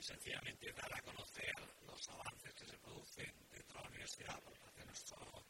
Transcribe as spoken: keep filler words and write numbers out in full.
sencillamente dar a conocer los avances que se producen dentro de la universidad por parte de nuestro